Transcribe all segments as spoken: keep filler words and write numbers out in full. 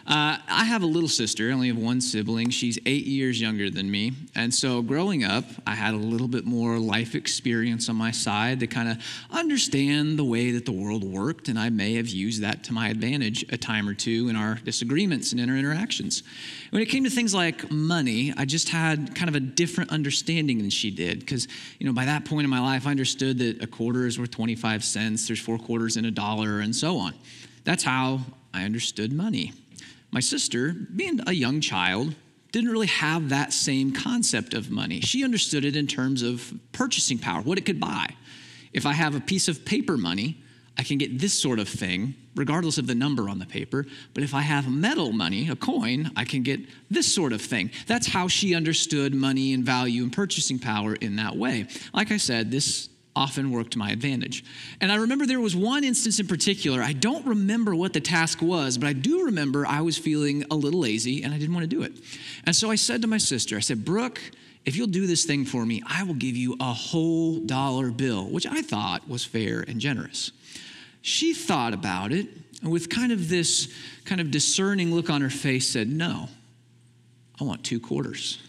Uh, I have a little sister. I only have one sibling. She's eight years younger than me. And so growing up, I had a little bit more life experience on my side to kind of understand the way that the world worked. And I may have used that to my advantage a time or two in our disagreements and in our interactions. When it came to things like money, I just had kind of a different understanding than she did. Because, you know, by that point in my life, I understood that a quarter is worth twenty-five cents. There's four quarters in a dollar and so on. That's how I understood money. My sister, being a young child, didn't really have that same concept of money. She understood it in terms of purchasing power, what it could buy. If I have a piece of paper money, I can get this sort of thing, regardless of the number on the paper. But if I have metal money, a coin, I can get this sort of thing. That's how she understood money and value and purchasing power in that way. Like I said, this often worked to my advantage. And I remember there was one instance in particular. I don't remember what the task was, but I do remember I was feeling a little lazy and I didn't want to do it. And so I said to my sister, I said, Brooke, if you'll do this thing for me, I will give you a whole dollar bill, which I thought was fair and generous. She thought about it and with kind of this kind of discerning look on her face said, no, I want two quarters.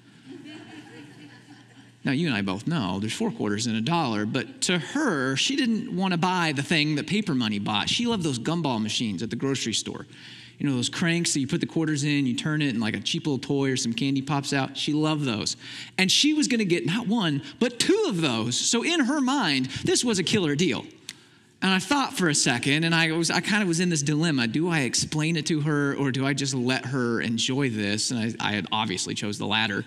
Now, you and I both know there's four quarters in a dollar, but to her, she didn't want to buy the thing that paper money bought. She loved those gumball machines at the grocery store. You know, those cranks that you put the quarters in, you turn it, and like a cheap little toy or some candy pops out. She loved those. And she was going to get not one, but two of those. So in her mind, this was a killer deal. And I thought for a second, and I was I kind of was in this dilemma. Do I explain it to her, or do I just let her enjoy this? And I, I had obviously chose the latter.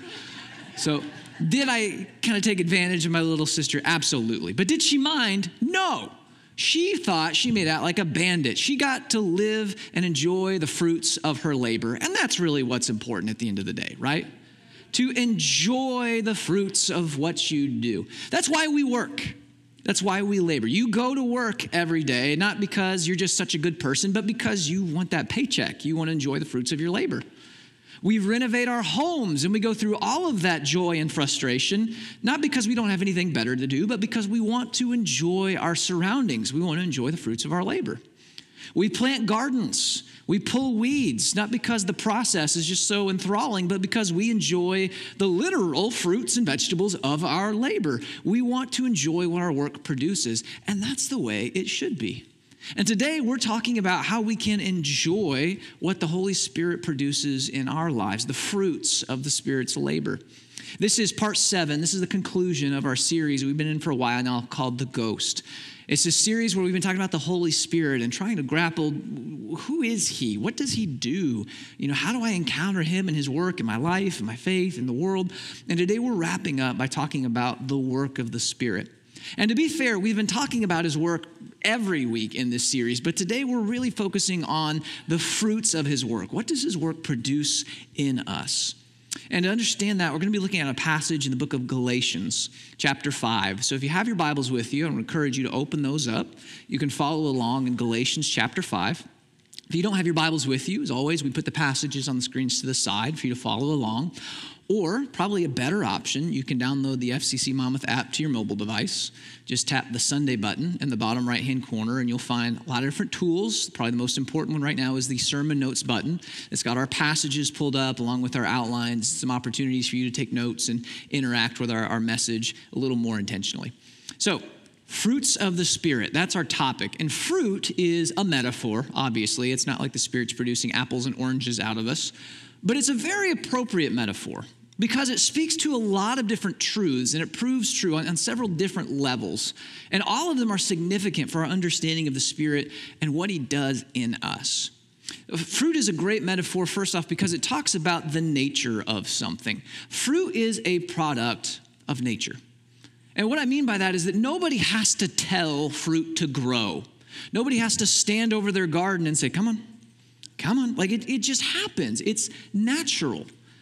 So did I kind of take advantage of my little sister? Absolutely. But did she mind? No. She thought she made out like a bandit. She got to live and enjoy the fruits of her labor. And that's really what's important at the end of the day, right? To enjoy the fruits of what you do. That's why we work. That's why we labor. You go to work every day, not because you're just such a good person, but because you want that paycheck. You want to enjoy the fruits of your labor. We renovate our homes and we go through all of that joy and frustration, not because we don't have anything better to do, but because we want to enjoy our surroundings. We want to enjoy the fruits of our labor. We plant gardens. We pull weeds, not because the process is just so enthralling, but because we enjoy the literal fruits and vegetables of our labor. We want to enjoy what our work produces, and that's the way it should be. And today we're talking about how we can enjoy what the Holy Spirit produces in our lives, the fruits of the Spirit's labor. This is part seven. This is the conclusion of our series we've been in for a while now called The Ghost. It's a series where we've been talking about the Holy Spirit and trying to grapple, who is he? What does he do? You know, how do I encounter him and his work in my life, in my faith, in the world? And today we're wrapping up by talking about the work of the Spirit. And to be fair, we've been talking about his work every week in this series, but today we're really focusing on the fruits of his work. What does his work produce in us? And to understand that, we're going to be looking at a passage in the book of Galatians, chapter five. So if you have your Bibles with you, I would encourage you to open those up. You can follow along in Galatians chapter five. If you don't have your Bibles with you, as always, we put the passages on the screens to the side for you to follow along. Or, probably a better option, you can download the F C C Monmouth app to your mobile device. Just tap the Sunday button in the bottom right-hand corner, and you'll find a lot of different tools. Probably the most important one right now is the Sermon Notes button. It's got our passages pulled up along with our outlines, some opportunities for you to take notes and interact with our, our message a little more intentionally. So, fruits of the Spirit, that's our topic. And fruit is a metaphor, obviously. It's not like the Spirit's producing apples and oranges out of us. But it's a very appropriate metaphor, because it speaks to a lot of different truths, and it proves true on, on several different levels. And all of them are significant for our understanding of the Spirit and what he does in us. Fruit is a great metaphor, first off, because it talks about the nature of something. Fruit is a product of nature. And what I mean by that is that nobody has to tell fruit to grow. Nobody has to stand over their garden and say, come on, come on. Like it, it just happens. It's natural.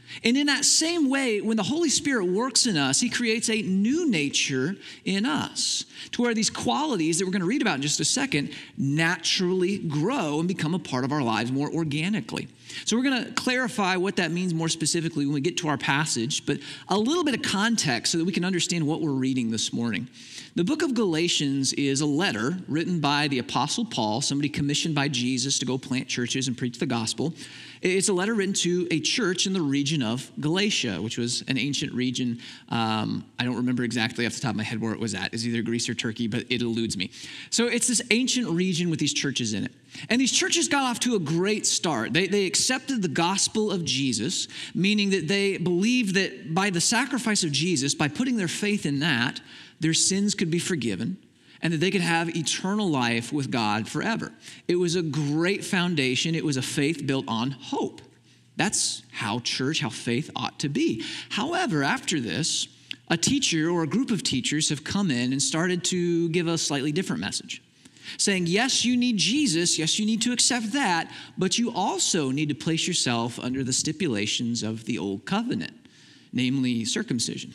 And in that same way, when the Holy Spirit works in us, he creates a new nature in us, to where these qualities that we're going to read about in just a second naturally grow and become a part of our lives more organically. So we're going to clarify what that means more specifically when we get to our passage, but a little bit of context so that we can understand what we're reading this morning. The book of Galatians is a letter written by the Apostle Paul, somebody commissioned by Jesus to go plant churches and preach the gospel. It's a letter written to a church in the region of Galatia, which was an ancient region. Um, I don't remember exactly off the top of my head where it was at. It's either Greece or Turkey, but it eludes me. So it's this ancient region with these churches in it. And these churches got off to a great start. They, they accepted the gospel of Jesus, meaning that they believed that by the sacrifice of Jesus, by putting their faith in that, their sins could be forgiven, and that they could have eternal life with God forever. It was a great foundation. It was a faith built on hope. That's how church, how faith ought to be. However, after this, a teacher or a group of teachers have come in and started to give a slightly different message, saying, yes, you need Jesus. Yes, you need to accept that, but you also need to place yourself under the stipulations of the old covenant, namely circumcision.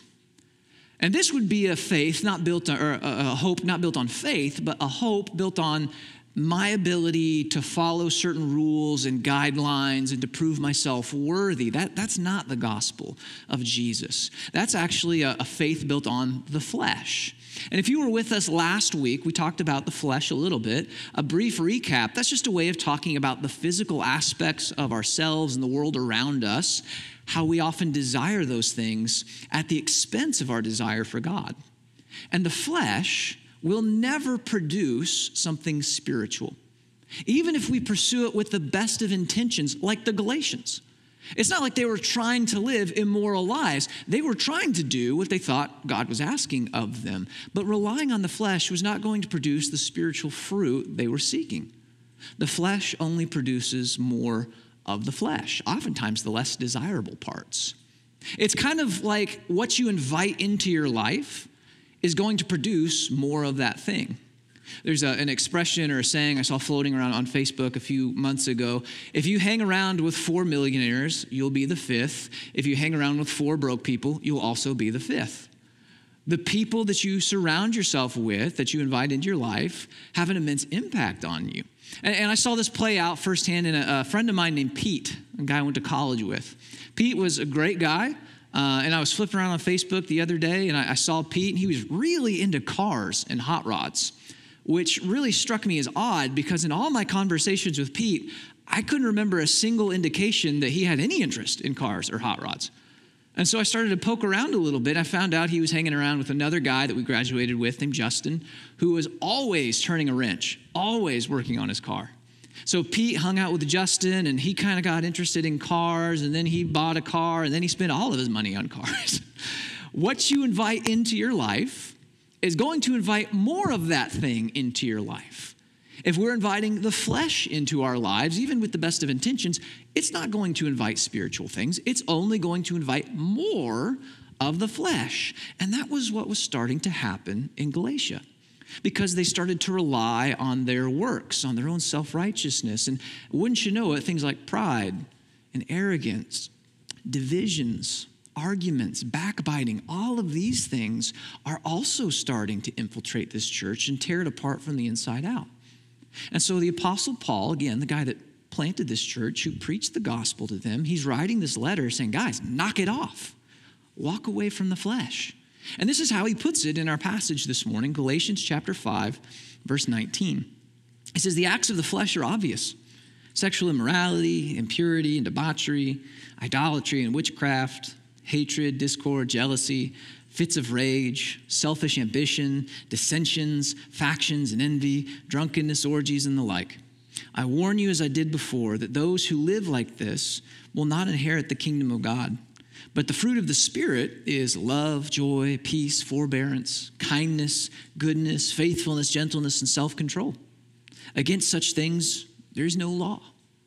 And this would be a faith not built on, or a hope not built on faith, but a hope built on my ability to follow certain rules and guidelines and to prove myself worthy. That, that's not the gospel of Jesus. That's actually a, a faith built on the flesh. And if you were with us last week, we talked about the flesh a little bit. A brief recap, that's just a way of talking about the physical aspects of ourselves and the world around us, how we often desire those things at the expense of our desire for God. And the flesh will never produce something spiritual, even if we pursue it with the best of intentions, like the Galatians. It's not like they were trying to live immoral lives. They were trying to do what they thought God was asking of them. But relying on the flesh was not going to produce the spiritual fruit they were seeking. The flesh only produces more of the flesh, oftentimes the less desirable parts. It's kind of like what you invite into your life is going to produce more of that thing. There's a, an expression or a saying I saw floating around on Facebook a few months ago. If you hang around with four millionaires, you'll be the fifth. If you hang around with four broke people, you'll also be the fifth. The people that you surround yourself with, that you invite into your life, have an immense impact on you. And, and I saw this play out firsthand in a, a friend of mine named Pete, a guy I went to college with. Pete was a great guy. Uh, and I was flipping around on Facebook the other day, and I, I saw Pete, and he was really into cars and hot rods, which really struck me as odd because in all my conversations with Pete, I couldn't remember a single indication that he had any interest in cars or hot rods. And so I started to poke around a little bit. I found out he was hanging around with another guy that we graduated with named Justin, who was always turning a wrench, always working on his car. So Pete hung out with Justin, and he kind of got interested in cars, and then he bought a car, and then he spent all of his money on cars. What you invite into your life is going to invite more of that thing into your life. If we're inviting the flesh into our lives, even with the best of intentions, it's not going to invite spiritual things. It's only going to invite more of the flesh. And that was what was starting to happen in Galatia, because they started to rely on their works, on their own self-righteousness. And wouldn't you know it, things like pride and arrogance, divisions, arguments, backbiting, all of these things are also starting to infiltrate this church and tear it apart from the inside out. And so the Apostle Paul, again, the guy that planted this church, who preached the gospel to them, he's writing this letter saying, guys, knock it off. Walk away from the flesh. And this is how he puts it in our passage this morning, Galatians chapter five, verse nineteen. It says, the acts of the flesh are obvious: sexual immorality, impurity and debauchery, idolatry and witchcraft, hatred, discord, jealousy, fits of rage, selfish ambition, dissensions, factions and envy, drunkenness, orgies, and the like. I warn you, as I did before, that those who live like this will not inherit the kingdom of God. But the fruit of the Spirit is love, joy, peace, forbearance, kindness, goodness, faithfulness, gentleness, and self-control. Against such things, there is no law.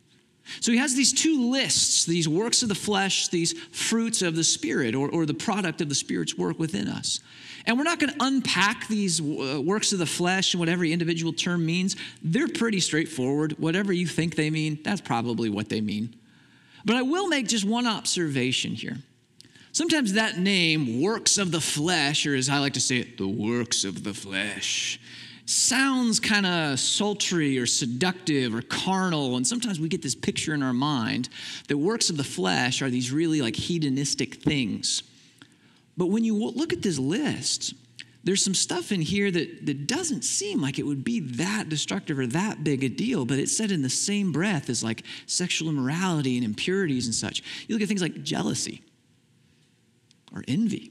So he has these two lists, these works of the flesh, these fruits of the Spirit, or, or the product of the Spirit's work within us. And we're not going to unpack these works of the flesh and what every individual term means. They're pretty straightforward. Whatever you think they mean, that's probably what they mean. But I will make just one observation here. Sometimes that name, works of the flesh, or as I like to say it, the works of the flesh, sounds kind of sultry or seductive or carnal. And sometimes we get this picture in our mind that works of the flesh are these really like hedonistic things. But when you look at this list, there's some stuff in here that, that doesn't seem like it would be that destructive or that big a deal, but it's said in the same breath as like sexual immorality and impurities and such. You look at things like jealousy or envy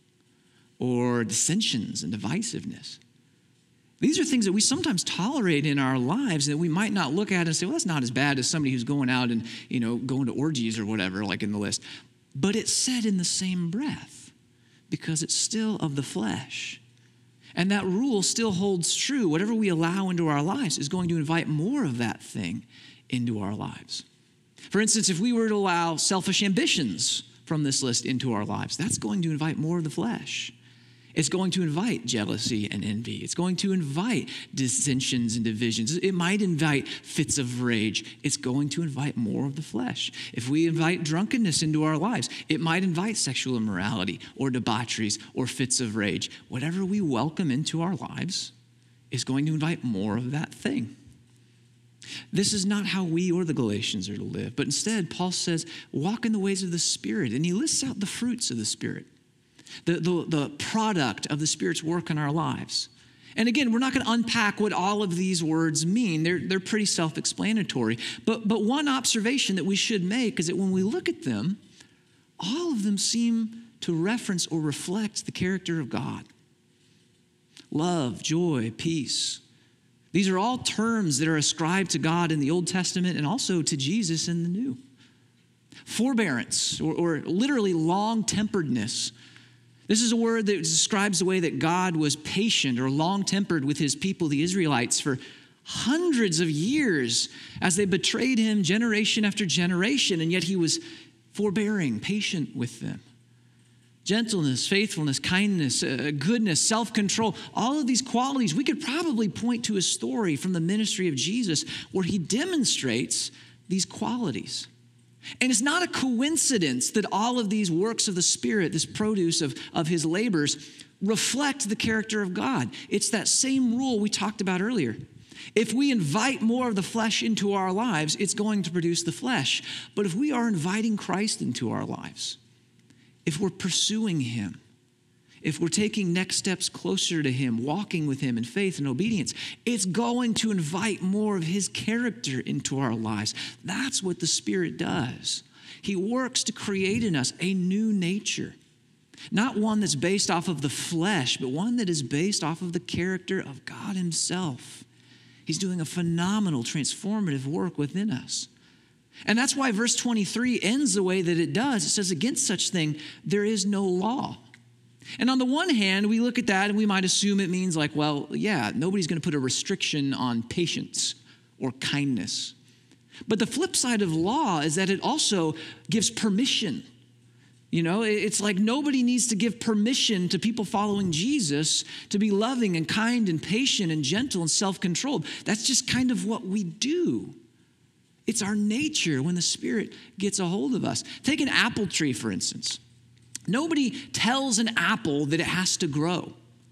or dissensions and divisiveness. These are things that we sometimes tolerate in our lives that we might not look at and say, well, that's not as bad as somebody who's going out and, you know, going to orgies or whatever, like in the list. But it's said in the same breath because it's still of the flesh. And that rule still holds true. Whatever we allow into our lives is going to invite more of that thing into our lives. For instance, if we were to allow selfish ambitions from this list into our lives, that's going to invite more of the flesh. It's going to invite jealousy and envy. It's going to invite dissensions and divisions. It might invite fits of rage. It's going to invite more of the flesh. If we invite drunkenness into our lives, it might invite sexual immorality or debaucheries or fits of rage. Whatever we welcome into our lives is going to invite more of that thing. This is not how we or the Galatians are to live, but instead, Paul says, walk in the ways of the Spirit, and he lists out the fruits of the Spirit. The, the, the product of the Spirit's work in our lives. And again, we're not going to unpack what all of these words mean. They're, they're pretty self-explanatory. But, but one observation that we should make is that when we look at them, all of them seem to reference or reflect the character of God. Love, joy, peace. These are all terms that are ascribed to God in the Old Testament and also to Jesus in the New. Forbearance, or, or literally long-temperedness. This is a word that describes the way that God was patient or long-tempered with his people, the Israelites, for hundreds of years as they betrayed him generation after generation, and yet he was forbearing, patient with them. Gentleness, faithfulness, kindness, uh, goodness, self-control, all of these qualities, we could probably point to a story from the ministry of Jesus where he demonstrates these qualities. And it's not a coincidence that all of these works of the Spirit, this produce of, of his labors, reflect the character of God. It's that same rule we talked about earlier. If we invite more of the flesh into our lives, it's going to produce the flesh. But if we are inviting Christ into our lives, if we're pursuing him, if we're taking next steps closer to him, walking with him in faith and obedience, it's going to invite more of his character into our lives. That's what the Spirit does. He works to create in us a new nature, not one that's based off of the flesh, but one that is based off of the character of God himself. He's doing a phenomenal transformative work within us. And that's why verse twenty-three ends the way that it does. It says, against such thing, there is no law. And on the one hand, we look at that and we might assume it means like, well, yeah, nobody's going to put a restriction on patience or kindness. But the flip side of law is that it also gives permission. You know, it's like nobody needs to give permission to people following Jesus to be loving and kind and patient and gentle and self-controlled. That's just kind of what we do. It's our nature when the Spirit gets a hold of us. Take an apple tree, for instance. Nobody tells an apple that it has to grow.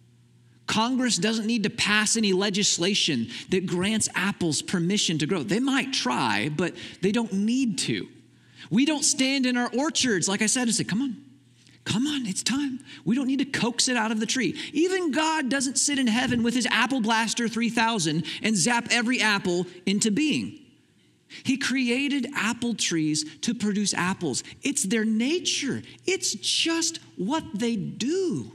Congress doesn't need to pass any legislation that grants apples permission to grow. They might try, but they don't need to. We don't stand in our orchards, like I said, and say, come on, come on, it's time. We don't need to coax it out of the tree. Even God doesn't sit in heaven with his Apple Blaster three thousand and zap every apple into being. He created apple trees to produce apples. It's their nature. It's just what they do.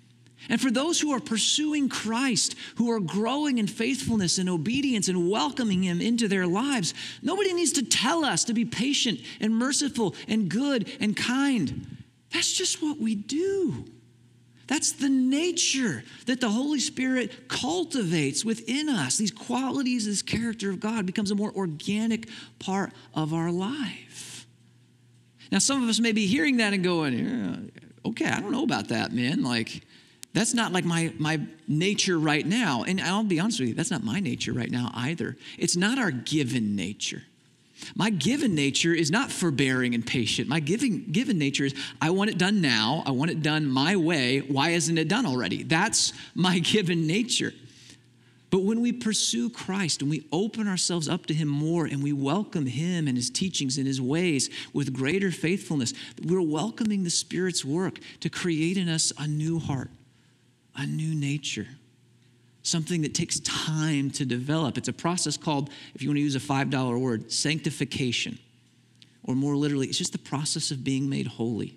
And for those who are pursuing Christ, who are growing in faithfulness and obedience and welcoming him into their lives, nobody needs to tell us to be patient and merciful and good and kind. That's just what we do. That's the nature that the Holy Spirit cultivates within us. These qualities, this character of God becomes a more organic part of our life. Now, some of us may be hearing that and going, yeah, okay, I don't know about that, man. Like, that's not like my, my nature right now. And I'll be honest with you, that's not my nature right now either. It's not our given nature. My given nature is not forbearing and patient. My giving, given nature is, I want it done now. I want it done my way. Why isn't it done already? That's my given nature. But when we pursue Christ and we open ourselves up to him more and we welcome him and his teachings and his ways with greater faithfulness, we're welcoming the Spirit's work to create in us a new heart, a new nature. Something that takes time to develop. It's a process called, if you want to use a five dollar word, sanctification. Or more literally, it's just the process of being made holy,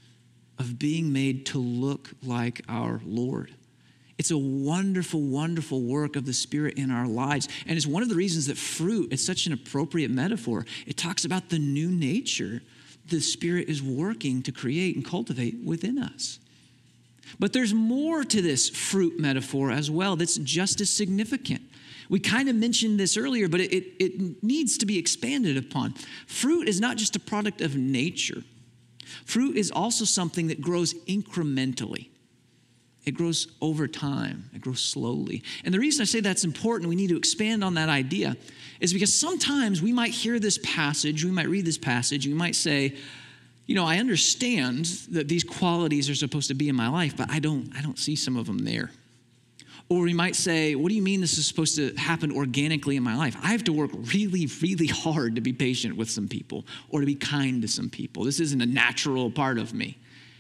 of being made to look like our Lord. It's a wonderful, wonderful work of the Spirit in our lives. And it's one of the reasons that fruit is such an appropriate metaphor. It talks about the new nature the Spirit is working to create and cultivate within us. But there's more to this fruit metaphor as well that's just as significant. We kind of mentioned this earlier, but it, it, it needs to be expanded upon. Fruit is not just a product of nature. Fruit is also something that grows incrementally. It grows over time. It grows slowly. And the reason I say that's important, we need to expand on that idea, is because sometimes we might hear this passage, we might read this passage, we might say, you know, I understand that these qualities are supposed to be in my life, but I don't, I don't see some of them there. Or we might say, what do you mean this is supposed to happen organically in my life? I have to work really, really hard to be patient with some people or to be kind to some people. This isn't a natural part of me.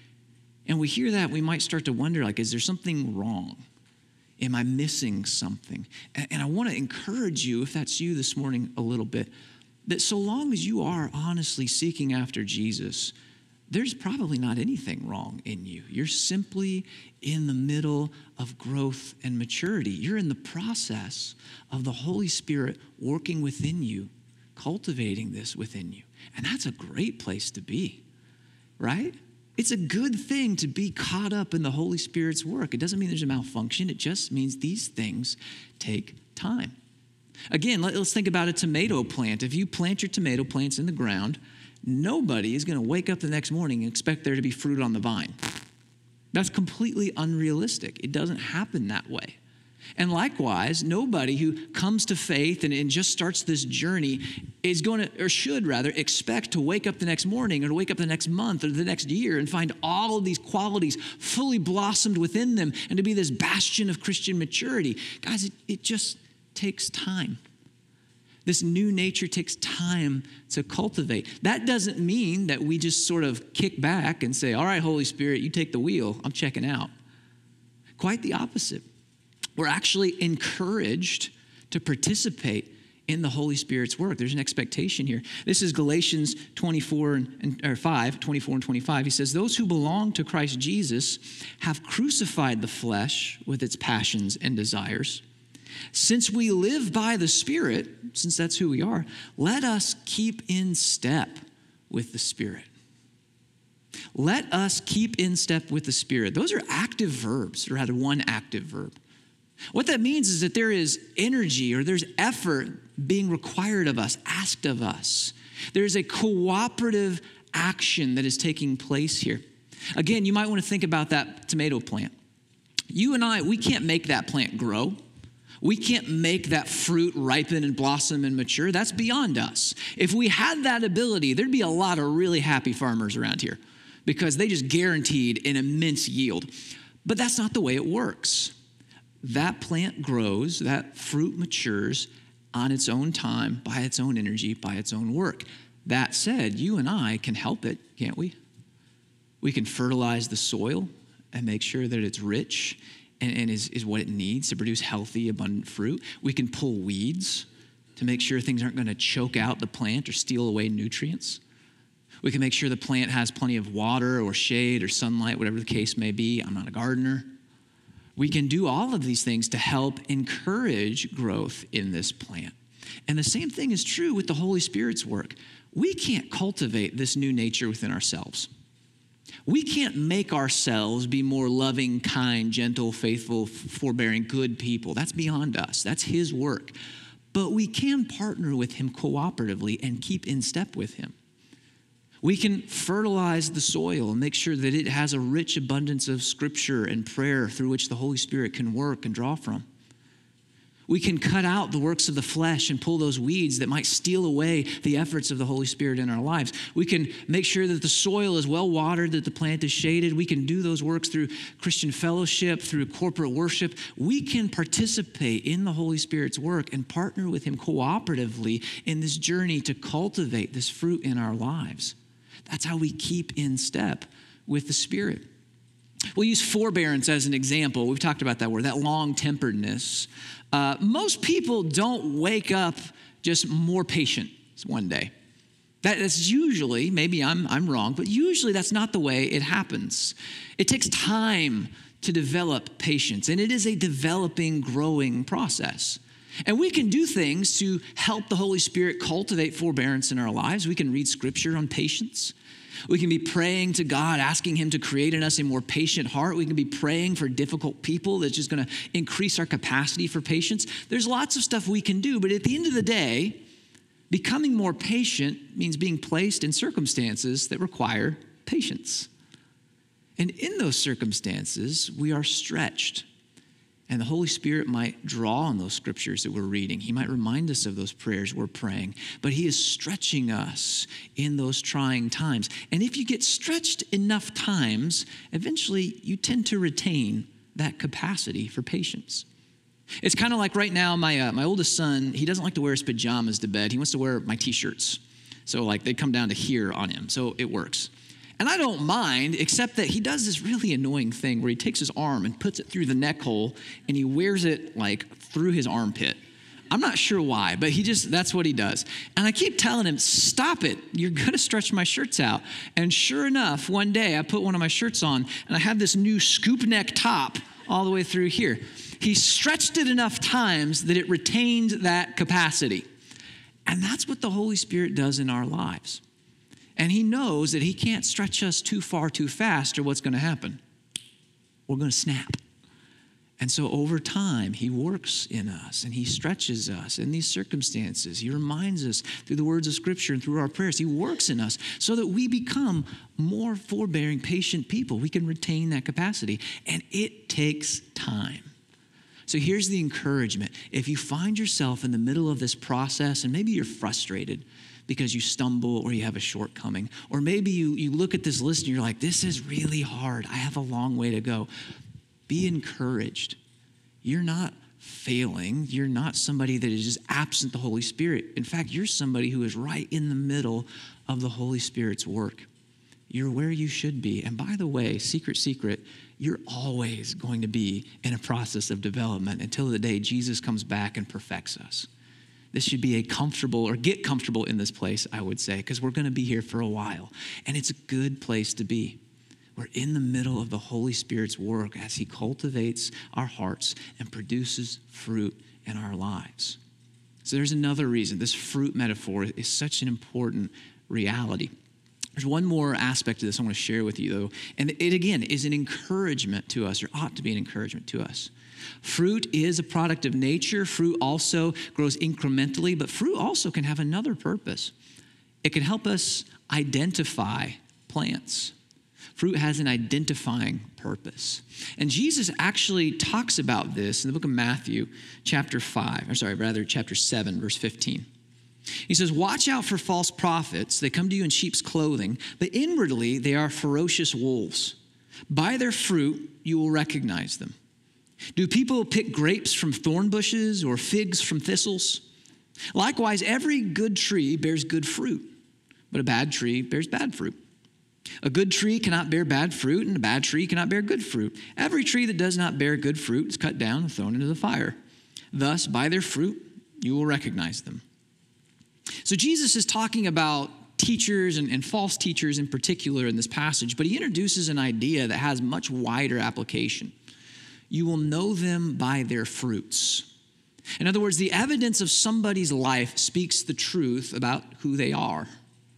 And we hear that, we might start to wonder, like, is there something wrong? Am I missing something? And, and I want to encourage you, if that's you this morning a little bit, that so long as you are honestly seeking after Jesus, there's probably not anything wrong in you. You're simply in the middle of growth and maturity. You're in the process of the Holy Spirit working within you, cultivating this within you. And that's a great place to be, right? It's a good thing to be caught up in the Holy Spirit's work. It doesn't mean there's a malfunction. It just means these things take time. Again, let's think about a tomato plant. If you plant your tomato plants in the ground, nobody is going to wake up the next morning and expect there to be fruit on the vine. That's completely unrealistic. It doesn't happen that way. And likewise, nobody who comes to faith and, and just starts this journey is going to, or should rather, expect to wake up the next morning or to wake up the next month or the next year and find all of these qualities fully blossomed within them and to be this bastion of Christian maturity. Guys, it, it just takes time. This new nature takes time to cultivate. That doesn't mean that we just sort of kick back and say, all right, Holy Spirit, you take the wheel. I'm checking out. Quite the opposite. We're actually encouraged to participate in the Holy Spirit's work. There's an expectation here. This is Galatians twenty-four and, or five, twenty-four and twenty-five. He says, those who belong to Christ Jesus have crucified the flesh with its passions and desires. Since we live by the Spirit, since that's who we are, let us keep in step with the Spirit. Let us keep in step with the Spirit. Those are active verbs, or rather one active verb. What that means is that there is energy or there's effort being required of us, asked of us. There's a cooperative action that is taking place here. Again, you might want to think about that tomato plant. You and I, we can't make that plant grow. We can't make that fruit ripen and blossom and mature. That's beyond us. If we had that ability, there'd be a lot of really happy farmers around here because they just guaranteed an immense yield. But that's not the way it works. That plant grows, that fruit matures on its own time, by its own energy, by its own work. That said, you and I can help it, can't we? We can fertilize the soil and make sure that it's rich and, and is, is what it needs to produce healthy, abundant fruit. We can pull weeds to make sure things aren't going to choke out the plant or steal away nutrients. We can make sure the plant has plenty of water or shade or sunlight, whatever the case may be. I'm not a gardener. We can do all of these things to help encourage growth in this plant. And the same thing is true with the Holy Spirit's work. We can't cultivate this new nature within ourselves. We can't make ourselves be more loving, kind, gentle, faithful, forbearing, good people. That's beyond us. That's his work. But we can partner with him cooperatively and keep in step with him. We can fertilize the soil and make sure that it has a rich abundance of scripture and prayer through which the Holy Spirit can work and draw from. We can cut out the works of the flesh and pull those weeds that might steal away the efforts of the Holy Spirit in our lives. We can make sure that the soil is well watered, that the plant is shaded. We can do those works through Christian fellowship, through corporate worship. We can participate in the Holy Spirit's work and partner with him cooperatively in this journey to cultivate this fruit in our lives. That's how we keep in step with the Spirit. We'll use forbearance as an example. We've talked about that word, that long-temperedness. Uh, most people don't wake up just more patient one day. That is usually, maybe I'm, I'm wrong, but usually that's not the way it happens. It takes time to develop patience, and it is a developing, growing process. And we can do things to help the Holy Spirit cultivate forbearance in our lives. We can read scripture on patience. We can be praying to God, asking him to create in us a more patient heart. We can be praying for difficult people that's just going to increase our capacity for patience. There's lots of stuff we can do, but at the end of the day, becoming more patient means being placed in circumstances that require patience. And in those circumstances, we are stretched. And the Holy Spirit might draw on those scriptures that we're reading. He might remind us of those prayers we're praying. But he is stretching us in those trying times. And if you get stretched enough times, eventually you tend to retain that capacity for patience. It's kind of like right now, my uh, my oldest son, he doesn't like to wear his pajamas to bed. He wants to wear my t-shirts. So like they come down to here on him. So it works. And I don't mind, except that he does this really annoying thing where he takes his arm and puts it through the neck hole and he wears it like through his armpit. I'm not sure why, but he just, that's what he does. And I keep telling him, stop it. You're going to stretch my shirts out. And sure enough, one day I put one of my shirts on and I have this new scoop neck top all the way through here. He stretched it enough times that it retained that capacity. And that's what the Holy Spirit does in our lives. And he knows that he can't stretch us too far too fast or what's going to happen. We're going to snap. And so over time, he works in us and he stretches us in these circumstances. He reminds us through the words of Scripture and through our prayers. He works in us so that we become more forbearing, patient people. We can retain that capacity. And it takes time. So here's the encouragement. If you find yourself in the middle of this process and maybe you're frustrated because you stumble or you have a shortcoming, or maybe you, you look at this list and you're like, this is really hard. I have a long way to go. Be encouraged. You're not failing. You're not somebody that is just absent the Holy Spirit. In fact, you're somebody who is right in the middle of the Holy Spirit's work. You're where you should be. And by the way, secret, secret, you're always going to be in a process of development until the day Jesus comes back and perfects us. This should be a comfortable, or get comfortable in this place, I would say, because we're going to be here for a while. And it's a good place to be. We're in the middle of the Holy Spirit's work as he cultivates our hearts and produces fruit in our lives. So there's another reason. This fruit metaphor is such an important reality. There's one more aspect of this I want to share with you, though. And it, again, is an encouragement to us, or ought to be an encouragement to us. Fruit is a product of nature. Fruit also grows incrementally, but fruit also can have another purpose. It can help us identify plants. Fruit has an identifying purpose. And Jesus actually talks about this in the book of Matthew, chapter five, or sorry, rather chapter seven, verse fifteen. He says, watch out for false prophets. They come to you in sheep's clothing, but inwardly they are ferocious wolves. By their fruit, you will recognize them. Do people pick grapes from thorn bushes or figs from thistles? Likewise, every good tree bears good fruit, but a bad tree bears bad fruit. A good tree cannot bear bad fruit, and a bad tree cannot bear good fruit. Every tree that does not bear good fruit is cut down and thrown into the fire. Thus, by their fruit, you will recognize them. So Jesus is talking about teachers and, and false teachers in particular in this passage, but he introduces an idea that has much wider application. You will know them by their fruits. In other words, the evidence of somebody's life speaks the truth about who they are.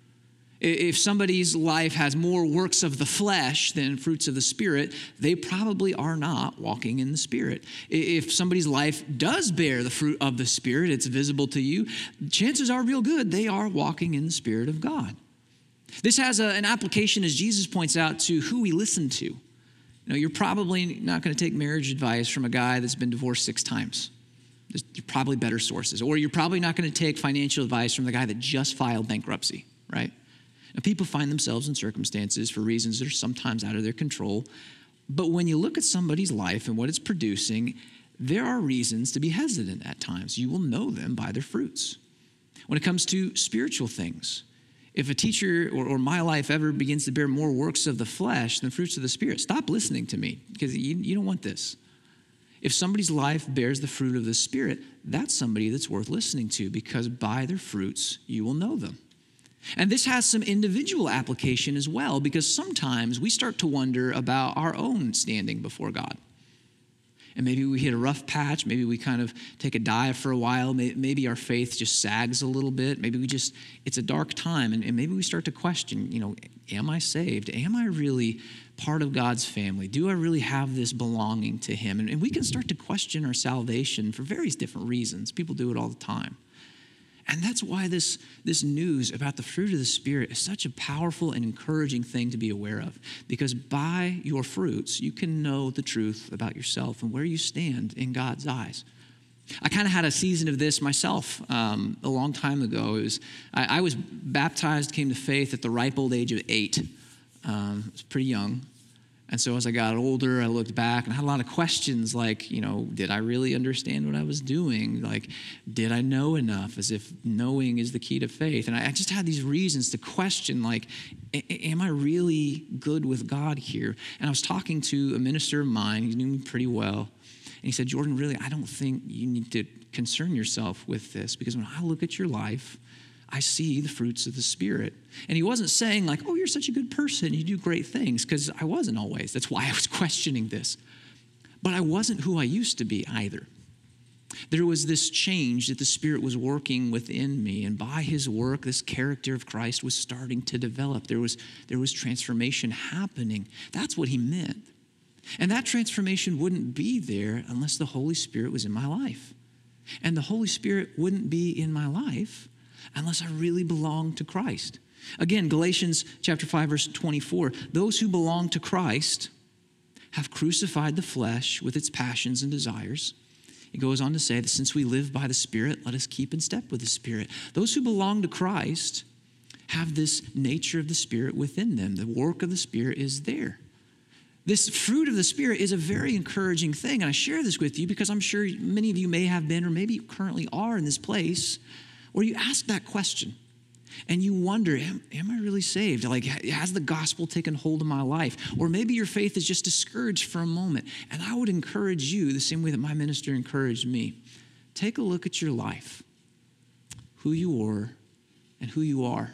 If somebody's life has more works of the flesh than fruits of the Spirit, they probably are not walking in the Spirit. If somebody's life does bear the fruit of the Spirit, it's visible to you, chances are real good they are walking in the Spirit of God. This has a, an application, as Jesus points out, to who we listen to. You know, you're probably not going to take marriage advice from a guy that's been divorced six times. You're probably better sources. Or you're probably not going to take financial advice from the guy that just filed bankruptcy, right? Now, people find themselves in circumstances for reasons that are sometimes out of their control. But when you look at somebody's life and what it's producing, there are reasons to be hesitant at times. You will know them by their fruits. When it comes to spiritual things, if a teacher or, or my life ever begins to bear more works of the flesh than fruits of the Spirit, stop listening to me, because you, you don't want this. If somebody's life bears the fruit of the Spirit, that's somebody that's worth listening to, because by their fruits you will know them. And this has some individual application as well, because sometimes we start to wonder about our own standing before God. And maybe we hit a rough patch. Maybe we kind of take a dive for a while. Maybe our faith just sags a little bit. Maybe we just, it's a dark time. And, and maybe we start to question, you know, am I saved? Am I really part of God's family? Do I really have this belonging to him? And, and we can start to question our salvation for various different reasons. People do it all the time. And that's why this, this news about the fruit of the Spirit is such a powerful and encouraging thing to be aware of. Because by your fruits, you can know the truth about yourself and where you stand in God's eyes. I kind of had a season of this myself um, a long time ago. It was I, I was baptized, came to faith at the ripe old age of eight. Um, I was pretty young. And so as I got older, I looked back and I had a lot of questions like, you know, did I really understand what I was doing? Like, did I know enough? As if knowing is the key to faith. And I just had these reasons to question, like, am I really good with God here? And I was talking to a minister of mine. He knew me pretty well. And he said, Jordan, really, I don't think you need to concern yourself with this, because when I look at your life, I see the fruits of the Spirit. And he wasn't saying like, oh, you're such a good person, you do great things, because I wasn't always. That's why I was questioning this. But I wasn't who I used to be either. There was this change that the Spirit was working within me, and by his work, this character of Christ was starting to develop. There was, there was transformation happening. That's what he meant. And that transformation wouldn't be there unless the Holy Spirit was in my life. And the Holy Spirit wouldn't be in my life unless I really belong to Christ. Again, Galatians chapter five, verse twenty-four, those who belong to Christ have crucified the flesh with its passions and desires. It goes on to say that since we live by the Spirit, let us keep in step with the Spirit. Those who belong to Christ have this nature of the Spirit within them. The work of the Spirit is there. This fruit of the Spirit is a very encouraging thing. And I share this with you because I'm sure many of you may have been, or maybe you currently are in this place where you ask that question and you wonder, am, am I really saved? Like, has the gospel taken hold of my life? Or maybe your faith is just discouraged for a moment. And I would encourage you the same way that my minister encouraged me. Take a look at your life, who you were and who you are,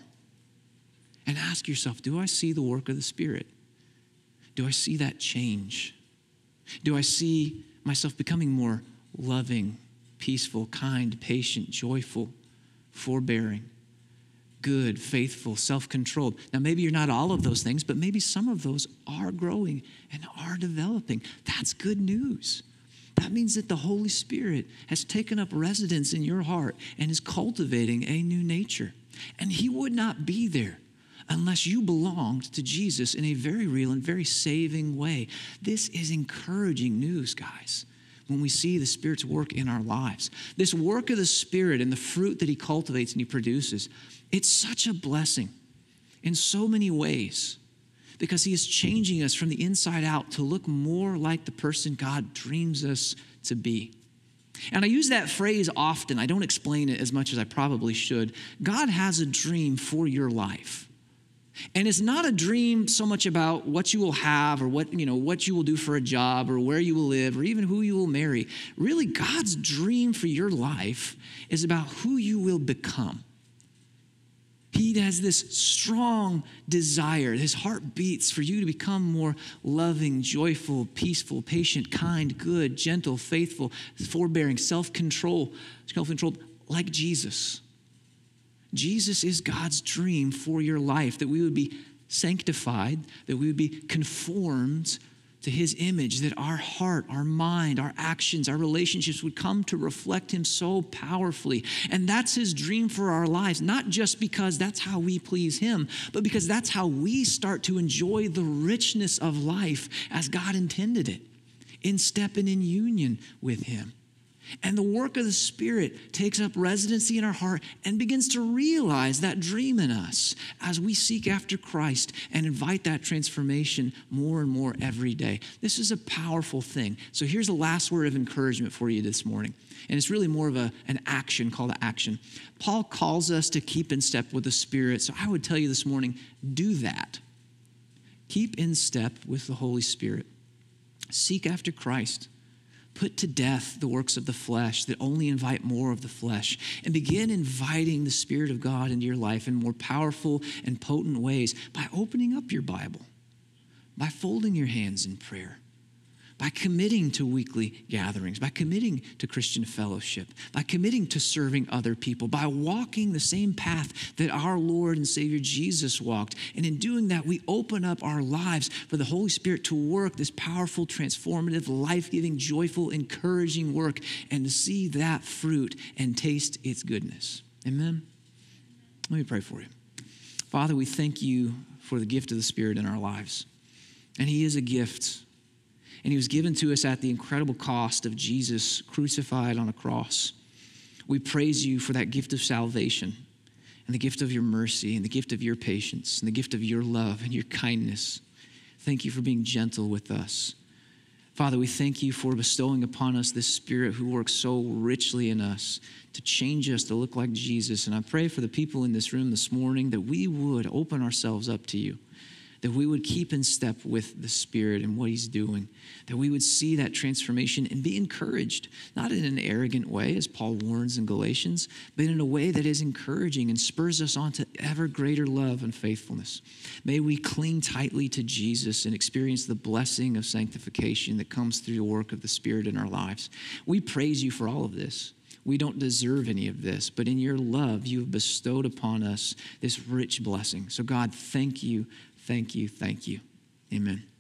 and ask yourself, do I see the work of the Spirit? Do I see that change? Do I see myself becoming more loving, peaceful, kind, patient, joyful, forbearing, good, faithful, self-controlled? Now, maybe you're not all of those things, but maybe some of those are growing and are developing. That's good news. That means that the Holy Spirit has taken up residence in your heart and is cultivating a new nature. And he would not be there unless you belonged to Jesus in a very real and very saving way. This is encouraging news, guys, when we see the Spirit's work in our lives. This work of the Spirit and the fruit that he cultivates and he produces, it's such a blessing in so many ways because he is changing us from the inside out to look more like the person God dreams us to be. And I use that phrase often. I don't explain it as much as I probably should. God has a dream for your life. And it's not a dream so much about what you will have or what, you know, what you will do for a job or where you will live or even who you will marry. Really, God's dream for your life is about who you will become. He has this strong desire. His heart beats for you to become more loving, joyful, peaceful, patient, kind, good, gentle, faithful, forbearing, self-control, self-controlled, like Jesus. Jesus is God's dream for your life, that we would be sanctified, that we would be conformed to his image, that our heart, our mind, our actions, our relationships would come to reflect him so powerfully. And that's his dream for our lives, not just because that's how we please him, but because that's how we start to enjoy the richness of life as God intended it, in step and in union with him. And the work of the Spirit takes up residency in our heart and begins to realize that dream in us as we seek after Christ and invite that transformation more and more every day. This is a powerful thing. So here's the last word of encouragement for you this morning. And it's really more of a, an action, call to action. Paul calls us to keep in step with the Spirit. So I would tell you this morning, do that. Keep in step with the Holy Spirit. Seek after Christ. Put to death the works of the flesh that only invite more of the flesh, and begin inviting the Spirit of God into your life in more powerful and potent ways by opening up your Bible, by folding your hands in prayer, by committing to weekly gatherings, by committing to Christian fellowship, by committing to serving other people, by walking the same path that our Lord and Savior Jesus walked. And in doing that, we open up our lives for the Holy Spirit to work this powerful, transformative, life-giving, joyful, encouraging work, and to see that fruit and taste its goodness. Amen? Let me pray for you. Father, we thank you for the gift of the Spirit in our lives. And he is a gift. And he was given to us at the incredible cost of Jesus crucified on a cross. We praise you for that gift of salvation and the gift of your mercy and the gift of your patience and the gift of your love and your kindness. Thank you for being gentle with us. Father, we thank you for bestowing upon us this Spirit who works so richly in us to change us to look like Jesus. And I pray for the people in this room this morning that we would open ourselves up to you, that we would keep in step with the Spirit and what he's doing, that we would see that transformation and be encouraged, not in an arrogant way, as Paul warns in Galatians, but in a way that is encouraging and spurs us on to ever greater love and faithfulness. May we cling tightly to Jesus and experience the blessing of sanctification that comes through the work of the Spirit in our lives. We praise you for all of this. We don't deserve any of this, but in your love, you have bestowed upon us this rich blessing. So God, thank you. Thank you, thank you. Amen.